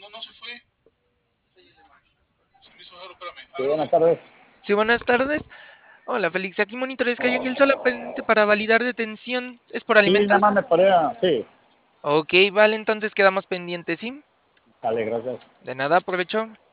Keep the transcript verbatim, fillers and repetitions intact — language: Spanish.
no se fue. Se me hizo raro, espérame. A Sí, ver, buenas Omar. tardes. Sí, buenas tardes. Hola, Félix. Aquí monitores que hay en el solamente para validar detención. ¿Es por Sí, nada más alimentos? me paré a... Sí, Ok, vale, entonces quedamos pendientes, ¿sí? dale, gracias. De nada, aprovecho.